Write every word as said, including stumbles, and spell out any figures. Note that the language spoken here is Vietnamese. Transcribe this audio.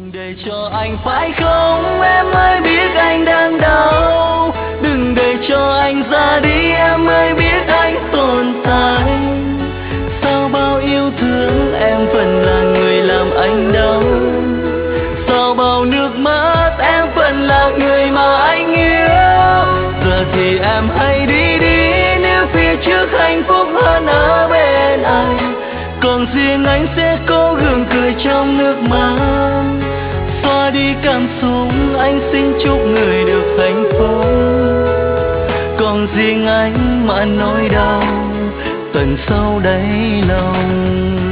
để cho anh phải không, em mới biết anh đang đau. Đừng để cho anh ra đi, em mới biết anh tồn tại. Sao bao yêu thương em vẫn là người làm anh đau. Sao bao nước mắt em vẫn là người mà anh yêu. Giờ thì em hãy đi đi, nếu phía trước hạnh phúc hơn ở bên anh. Còn riêng anh sẽ cố gắng cười trong nước mắt, xóa đi cảm xúc. Anh xin chúc người được hạnh phúc. Còn riêng anh mà nỗi đau tận sâu đáy lòng.